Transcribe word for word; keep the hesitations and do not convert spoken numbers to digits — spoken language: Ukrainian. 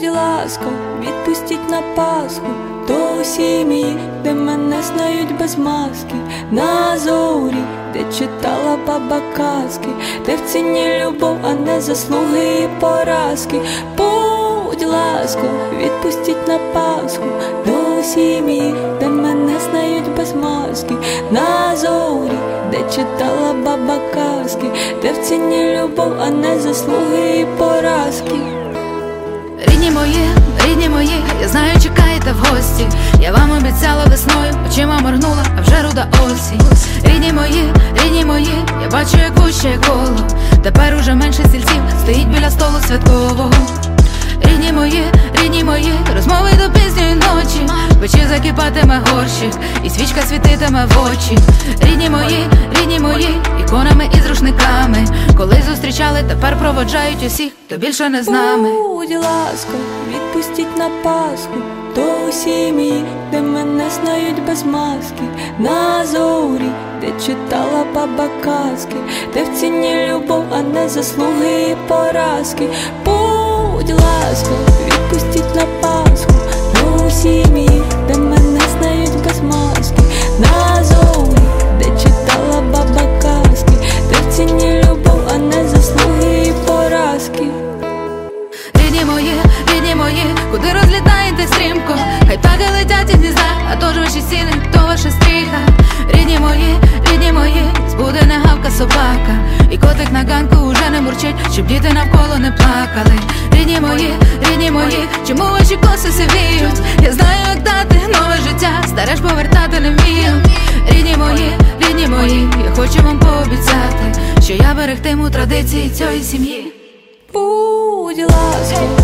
ласка, відпустіть на Пасху до сім'ї, де мене знають без маски, на зорі, де читала баба казки, де в ціні любов, а не заслуги і поразки. Будь ласка, відпустіть на Пасху до сім'ї, де мене знають без маски, на зорі, де читала баба казки, де в ціні любов, а не заслуги і поразки. Рідні мої, рідні мої, я знаю, чекаєте в гості. Я вам обіцяла весною, очима моргнула, а вже руда осінь. Рідні мої, рідні мої, я бачу, як вущає коло. Тепер уже менше стільців стоїть біля столу святкового. Рідні мої, рідні мої, розмови до пізньої ночі. Печі закипатиме горщик, і свічка світитиме в очі. Рідні мої, рідні мої, іконами і з рушниками. Коли зустрічали, тепер проводжають усіх, хто більше не з нами. Будь ласка, відпустіть на Пасху до сім'ї, де мене знають без маски, на зорі, де читала баба казки, де в ціні любов, а не заслуги і поразки. Будь ласка, відпустіть на Пасху до сім'ї, де мене знають без маски, на зорі, де читала баба казки, де в ціні любов, а не заслуги і поразки. Рідні мої, рідні мої, куди розлітаєте стрімко? Хай птахи летять із гнізда, а то ж ваші стіни, то ваша стріха. Рідні мої, рідні мої, збуде не гавка собака, і котик на ганку уже не мурчить, щоб діти навколо не плакали. Рідні мої, рідні мої, чому ваші коси сивіють? Я знаю, як дати нове життя, старе ж повертати не вмію. Рідні мої, рідні мої, я хочу вам пообіцяти, що я берегтиму традиції цієї сім'ї. Будь ласка,